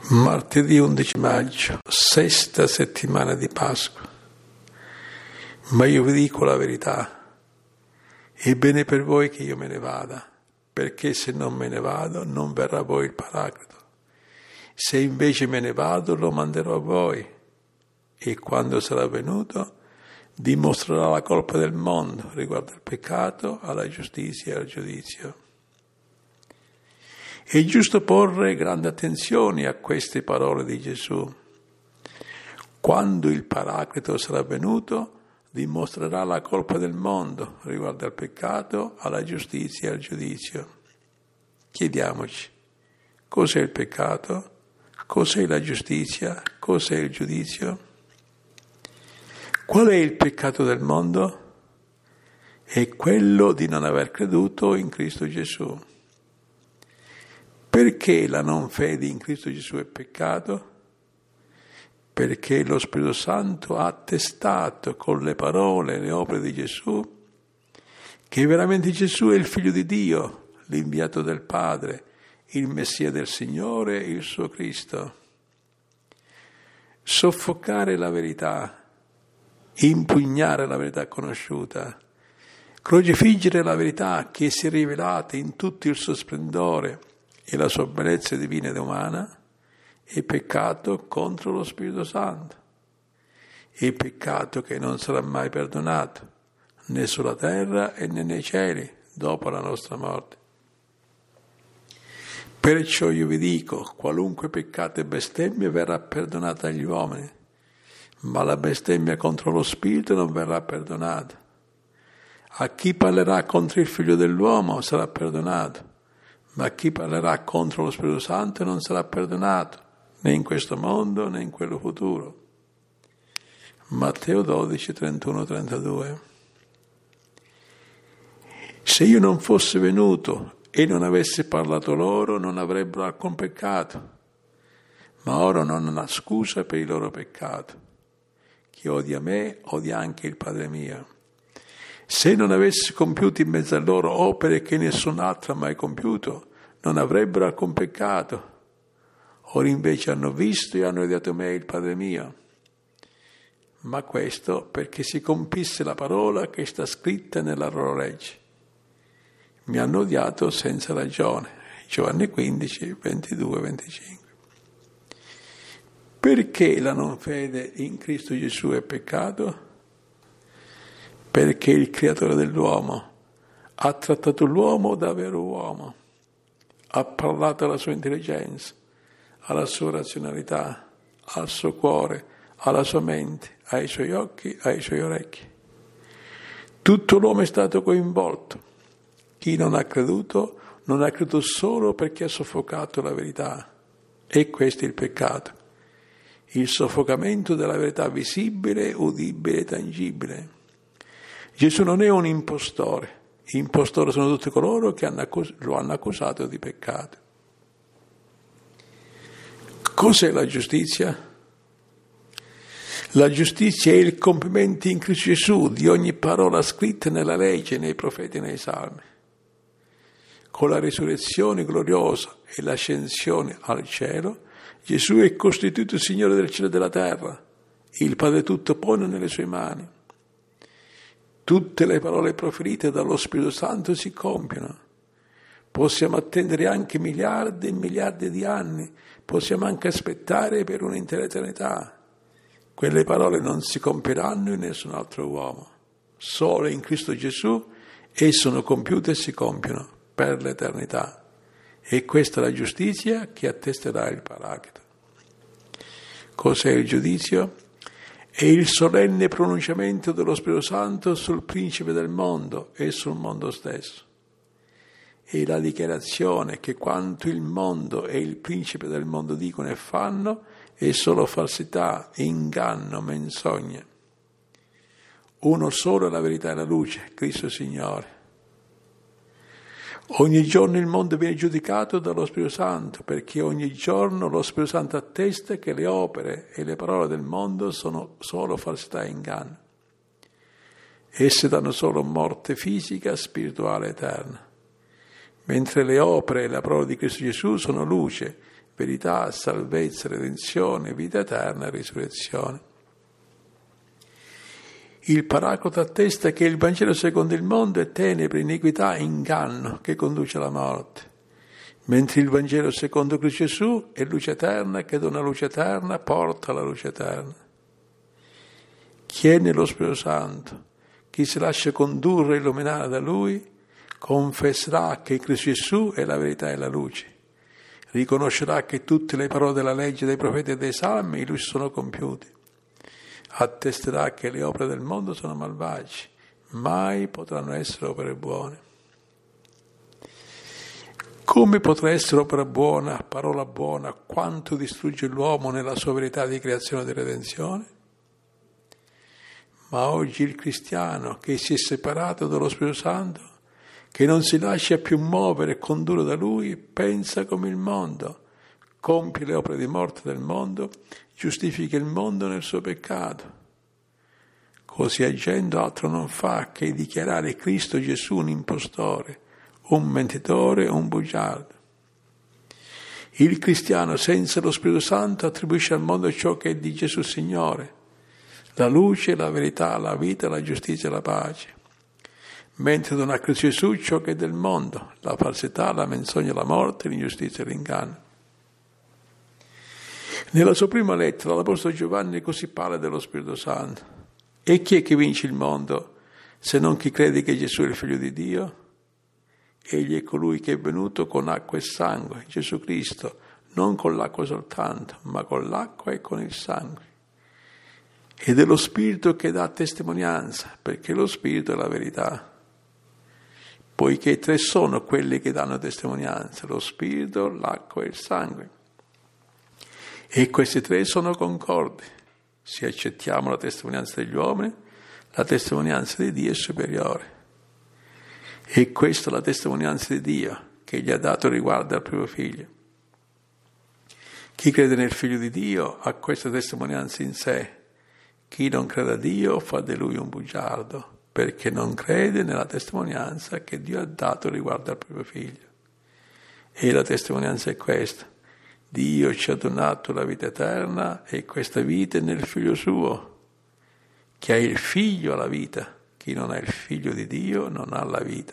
Martedì 11 maggio, sesta settimana di Pasqua. Ma io vi dico la verità, è bene per voi che io me ne vada, perché se non me ne vado non verrà a voi il Paracleto. Se invece me ne vado lo manderò a voi, e quando sarà venuto dimostrerà la colpa del mondo riguardo al peccato, alla giustizia e al giudizio. È giusto porre grande attenzione a queste parole di Gesù. Quando il Paracleto sarà venuto, dimostrerà la colpa del mondo riguardo al peccato, alla giustizia e al giudizio. Chiediamoci, cos'è il peccato? Cos'è la giustizia? Cos'è il giudizio? Qual è il peccato del mondo? È quello di non aver creduto in Cristo Gesù. Perché la non fede in Cristo Gesù è peccato? Perché lo Spirito Santo ha attestato con le parole e le opere di Gesù che veramente Gesù è il Figlio di Dio, l'inviato del Padre, il Messia del Signore, il suo Cristo. Soffocare la verità, impugnare la verità conosciuta, crocifiggere la verità che si è rivelata in tutto il suo splendore e la sua bellezza divina ed umana, è peccato contro lo Spirito Santo. È peccato che non sarà mai perdonato, né sulla terra né nei cieli, dopo la nostra morte. Perciò io vi dico, qualunque peccato e bestemmia verrà perdonata agli uomini, ma la bestemmia contro lo Spirito non verrà perdonata. A chi parlerà contro il Figlio dell'uomo sarà perdonato, ma chi parlerà contro lo Spirito Santo non sarà perdonato, né in questo mondo né in quello futuro. Matteo 12, 31-32. Se io non fosse venuto e non avessi parlato loro, non avrebbero alcun peccato, ma ora non hanno scusa per il loro peccato. Chi odia me, odia anche il Padre mio. Se non avessi compiuto in mezzo a loro opere che nessun altro ha mai compiuto, non avrebbero alcun peccato. Ora invece hanno visto e hanno odiato me, il Padre mio. Ma questo perché si compisse la parola che sta scritta nella loro legge. Mi hanno odiato senza ragione. Giovanni 15, 22-25. Perché la non fede in Cristo Gesù è peccato? Perché il creatore dell'uomo ha trattato l'uomo da vero uomo, ha parlato alla sua intelligenza, alla sua razionalità, al suo cuore, alla sua mente, ai suoi occhi, ai suoi orecchi. Tutto l'uomo è stato coinvolto. Chi non ha creduto solo perché ha soffocato la verità. E questo è il peccato. Il soffocamento della verità visibile, udibile e tangibile. Gesù non è un impostore. Impostore sono tutti coloro che lo hanno accusato di peccato. Cos'è la giustizia? La giustizia è il compimento in Cristo Gesù di ogni parola scritta nella legge, nei profeti e nei salmi. Con la risurrezione gloriosa e l'ascensione al cielo, Gesù è costituito Signore del cielo e della terra. Il Padre tutto pone nelle sue mani. Tutte le parole proferite dallo Spirito Santo si compiono. Possiamo attendere anche miliardi e miliardi di anni, possiamo anche aspettare per un'intera eternità. Quelle parole non si compieranno in nessun altro uomo. Solo in Cristo Gesù esse sono compiute e si compiono per l'eternità. E questa è la giustizia che attesterà il Paracleto. Cos'è il giudizio? È il solenne pronunciamento dello Spirito Santo sul principe del mondo e sul mondo stesso. È la dichiarazione che quanto il mondo e il principe del mondo dicono e fanno è solo falsità, inganno, menzogna. Uno solo è la verità e la luce, Cristo Signore. Ogni giorno il mondo viene giudicato dallo Spirito Santo, perché ogni giorno lo Spirito Santo attesta che le opere e le parole del mondo sono solo falsità e inganno. Esse danno solo morte fisica, spirituale, eterna. Mentre le opere e la parola di Cristo Gesù sono luce, verità, salvezza, redenzione, vita eterna e risurrezione. Il Paracleto attesta che il Vangelo secondo il mondo è tenebre, iniquità e inganno che conduce alla morte, mentre il Vangelo secondo Cristo Gesù è luce eterna che dona luce eterna, porta alla luce eterna. Chi è nello Spirito Santo, chi si lascia condurre e illuminare da Lui, confesserà che Cristo Gesù è la verità e la luce. Riconoscerà che tutte le parole della legge, dei profeti e dei salmi in Lui sono compiute. Attesterà che le opere del mondo sono malvagie, mai potranno essere opere buone. Come potrà essere opera buona, parola buona, quanto distrugge l'uomo nella sua verità di creazione e di redenzione? Ma oggi il cristiano che si è separato dallo Spirito Santo, che non si lascia più muovere e condurre da Lui, pensa come il mondo, compie le opere di morte del mondo, giustifica il mondo nel suo peccato. Così agendo altro non fa che dichiarare Cristo Gesù un impostore, un mentitore, un bugiardo. Il cristiano senza lo Spirito Santo attribuisce al mondo ciò che è di Gesù Signore, la luce, la verità, la vita, la giustizia e la pace, mentre dona a Cristo Gesù ciò che è del mondo, la falsità, la menzogna, la morte, l'ingiustizia e l'inganno. Nella sua prima lettera l'Apostolo Giovanni così parla dello Spirito Santo. E chi è che vince il mondo se non chi crede che Gesù è il Figlio di Dio? Egli è colui che è venuto con acqua e sangue, Gesù Cristo, non con l'acqua soltanto, ma con l'acqua e con il sangue. Ed è lo Spirito che dà testimonianza, perché lo Spirito è la verità. Poiché tre sono quelli che danno testimonianza, lo Spirito, l'acqua e il sangue. E questi tre sono concordi. Se accettiamo la testimonianza degli uomini, la testimonianza di Dio è superiore. E questa è la testimonianza di Dio che gli ha dato riguardo al primo figlio. Chi crede nel Figlio di Dio ha questa testimonianza in sé. Chi non crede a Dio fa di lui un bugiardo, perché non crede nella testimonianza che Dio ha dato riguardo al proprio figlio. E la testimonianza è questa: Dio ci ha donato la vita eterna e questa vita è nel Figlio suo. Chi ha il Figlio ha la vita, chi non ha il Figlio di Dio non ha la vita.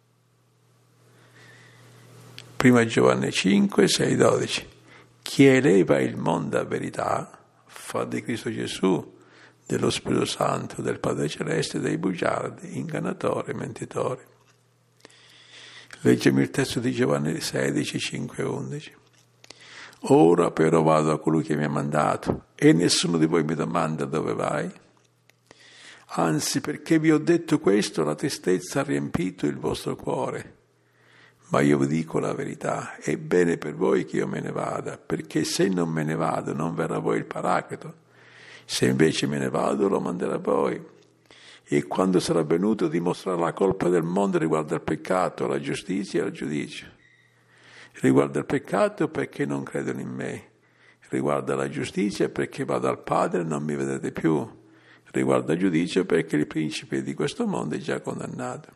1 Giovanni 5, 6, 12. Chi eleva il mondo a verità fa di Cristo Gesù, dello Spirito Santo, del Padre Celeste, dei bugiardi, ingannatori, mentitori. Leggiamo il testo di Giovanni 16, 5, 11. Ora però vado a colui che mi ha mandato e nessuno di voi mi domanda dove vai. Anzi, perché vi ho detto questo, la tristezza ha riempito il vostro cuore. Ma io vi dico la verità, è bene per voi che io me ne vada, perché se non me ne vado non verrà a voi il Paracleto. Se invece me ne vado lo manderà a voi. E quando sarà venuto dimostrerà la colpa del mondo riguardo al peccato, alla giustizia e al giudizio. Riguardo al peccato perché non credono in me. Riguardo alla giustizia perché vado al Padre e non mi vedete più. Riguardo al giudizio perché il principe di questo mondo è già condannato.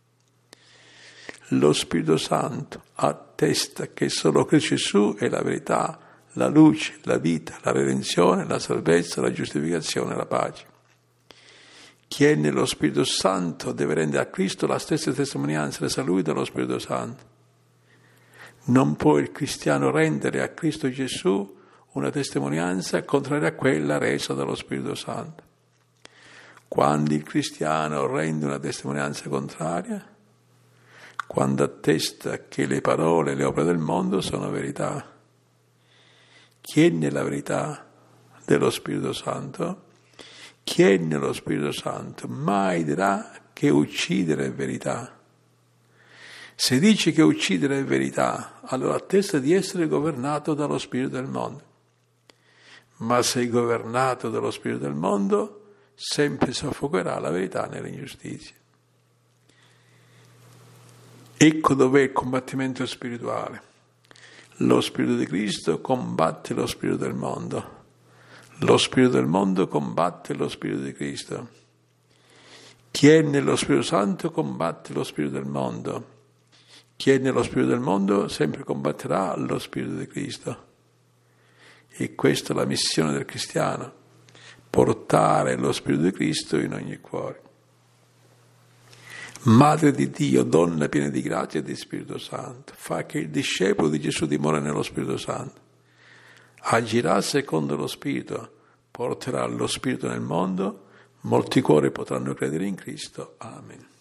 Lo Spirito Santo attesta che solo Cristo Gesù è la verità, la luce, la vita, la redenzione, la salvezza, la giustificazione e la pace. Chi è nello Spirito Santo deve rendere a Cristo la stessa testimonianza resa a Lui dallo Spirito Santo. Non può il cristiano rendere a Cristo Gesù una testimonianza contraria a quella resa dallo Spirito Santo. Quando il cristiano rende una testimonianza contraria, quando attesta che le parole e le opere del mondo sono verità. Chi è nella verità dello Spirito Santo? Chi è nello Spirito Santo mai dirà che uccidere è verità. Se dice che uccidere è verità, allora attesta di essere governato dallo spirito del mondo. Ma se governato dallo spirito del mondo, sempre soffocherà la verità nell'ingiustizia. Ecco dov'è il combattimento spirituale. Lo Spirito di Cristo combatte lo spirito del mondo. Lo spirito del mondo combatte lo Spirito di Cristo. Chi è nello Spirito Santo combatte lo spirito del mondo. Chi è nello Spirito del mondo sempre combatterà lo Spirito di Cristo. E questa è la missione del cristiano, portare lo Spirito di Cristo in ogni cuore. Madre di Dio, donna piena di grazia e di Spirito Santo, fa che il discepolo di Gesù dimora nello Spirito Santo. Agirà secondo lo Spirito, porterà lo Spirito nel mondo, molti cuori potranno credere in Cristo. Amen.